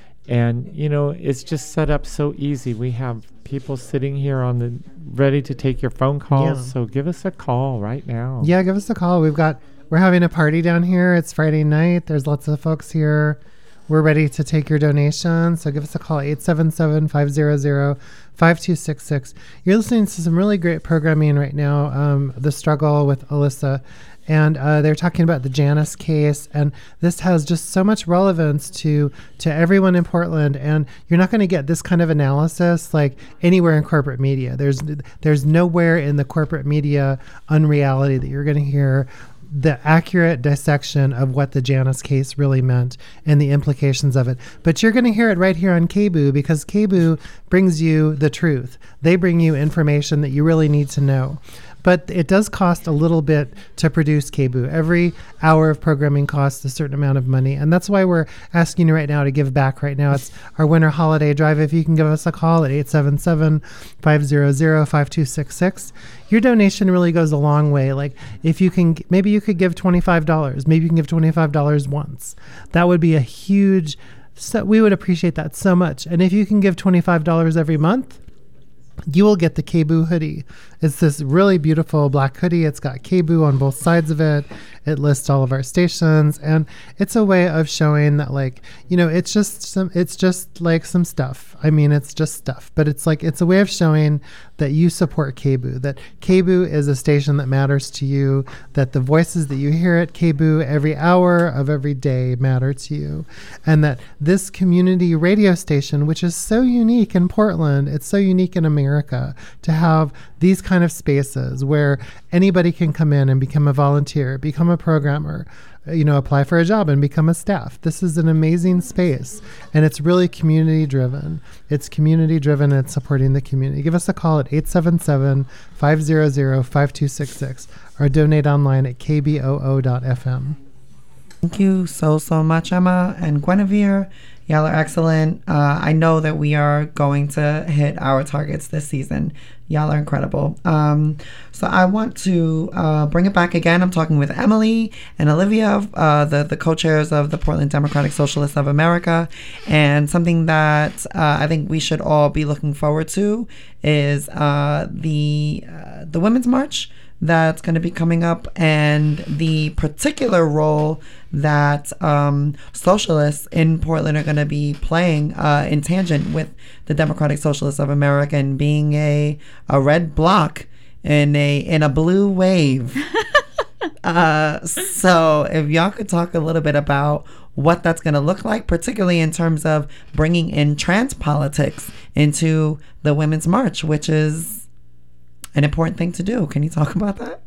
and you know, it's just set up so easy. We have people sitting here on the ready to take your phone calls, yeah. So give us a call right now. Yeah, give us a call. We've got we're having a party down here. It's Friday night. There's lots of folks here. We're ready to take your donations, so give us a call, eight seven seven, five zero zero, five two six six. You're listening to some really great programming right now, um, The Struggle with Alyssa, and uh, they're talking about the Janus case, and this has just so much relevance to, to everyone in Portland, and you're not going to get this kind of analysis like anywhere in corporate media. There's, there's nowhere in the corporate media unreality that you're going to hear the accurate dissection of what the Janus case really meant and the implications of it. But you're going to hear it right here on K B U, because K B U brings you the truth. They bring you information that you really need to know. But it does cost a little bit to produce K B U. Every hour of programming costs a certain amount of money. And that's why we're asking you right now to give back right now. It's our winter holiday drive. If you can give us a call at eight seven seven, five zero zero, five two six six. Your donation really goes a long way. Like if you can, maybe you could give twenty-five dollars. Maybe you can give twenty-five dollars once. That would be a huge, so we would appreciate that so much. And if you can give twenty-five dollars every month, you will get the K B U hoodie. It's this really beautiful black hoodie. It's got K B U on both sides of it. It lists all of our stations, and it's a way of showing that, like, you know, it's just some, it's just like some stuff. I mean, it's just stuff, but it's like, it's a way of showing that you support K B U, that K B U is a station that matters to you, that the voices that you hear at K B U every hour of every day matter to you, and that this community radio station, which is so unique in Portland, it's so unique in America to have these kind of spaces where anybody can come in and become a volunteer, become a programmer, you know, apply for a job and become a staff. This is an amazing space, and it's really community driven. It's community driven and it's supporting the community. Give us a call at eight seven seven, five zero zero, five two six six or donate online at k b o o dot f m. Thank you so, so much, Emma and Guinevere. Y'all are excellent. Uh, I know that we are going to hit our targets this season. Y'all are incredible. Um, so I want to uh, bring it back again. I'm talking with Emily and Olivia, uh, the, the co-chairs of the Portland Democratic Socialists of America. And something that uh, I think we should all be looking forward to is uh, the uh, the Women's March that's going to be coming up, and the particular role that um, socialists in Portland are going to be playing uh, in tangent with the Democratic Socialists of America, and being a a red block in a in a blue wave. uh, so if y'all could talk a little bit about what that's going to look like, particularly in terms of bringing in trans politics into the Women's March, which is an important thing to do. Can you talk about that?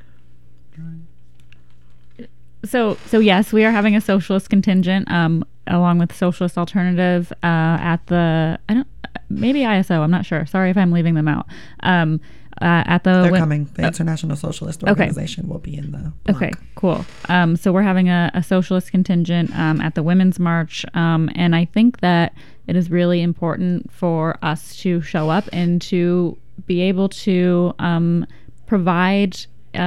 So, so yes, we are having a socialist contingent, um, along with Socialist Alternative, uh, at the, I don't, maybe I S O, I'm not sure. Sorry if I'm leaving them out. Um, uh, at the, They're when, coming. The International Socialist Organization okay. will be in the block. Okay, cool. Um, so we're having a, a socialist contingent, um, at the Women's March. Um, and I think that it is really important for us to show up and to be able to um, provide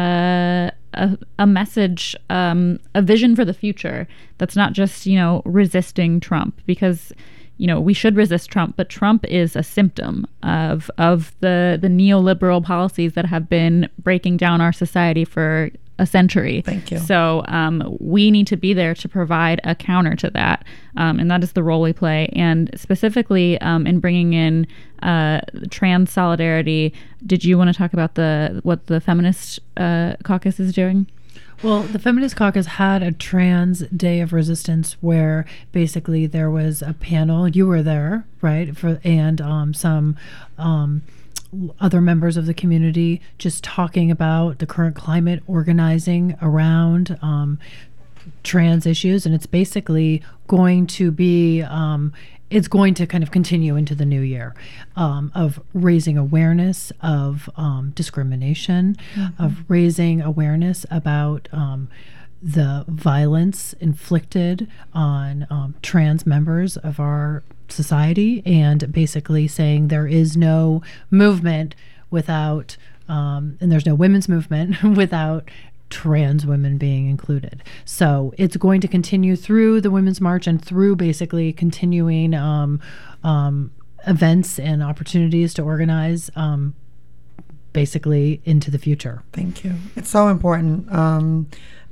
uh, a, a message, um, a vision for the future that's not just, you know, resisting Trump, because, you know, we should resist Trump, but Trump is a symptom of of the, the neoliberal policies that have been breaking down our society for a century. Thank you. So um, we need to be there to provide a counter to that, um, and that is the role we play. And specifically um, in bringing in uh, trans solidarity, did you want to talk about the what the Feminist uh, Caucus is doing? Well, the Feminist Caucus had a trans day of resistance where basically there was a panel. You were there, right? For and um, some um, other members of the community just talking about the current climate, organizing around um, trans issues, and it's basically going to be. Um, It's going to kind of continue into the new year um, of raising awareness of um, discrimination, mm-hmm. of raising awareness about um, the violence inflicted on um, trans members of our society, and basically saying there is no movement without, um, and there's no women's movement without trans women being included. So it's going to continue through the Women's March and through basically continuing um, um, events and opportunities to organize um, basically into the future. Thank you. It's so important. Um,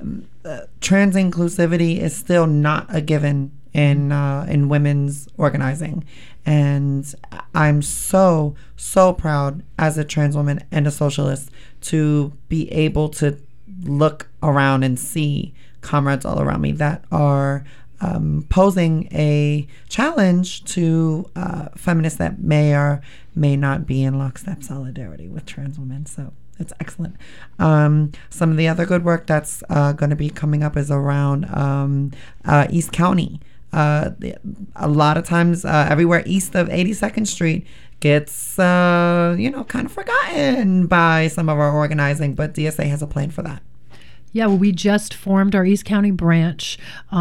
uh, trans inclusivity is still not a given in uh, in women's organizing, and I'm so so proud as a trans woman and a socialist to be able to look around and see comrades all around me that are um, posing a challenge to uh, feminists that may or may not be in lockstep solidarity with trans women. So it's excellent. Um, some of the other good work that's uh, going to be coming up is around um, uh, East County. Uh, a lot of times, uh, everywhere east of eighty-second Street gets, uh, you know, kind of forgotten by some of our organizing, but D S A has a plan for that. Yeah, well, we just formed our East County branch.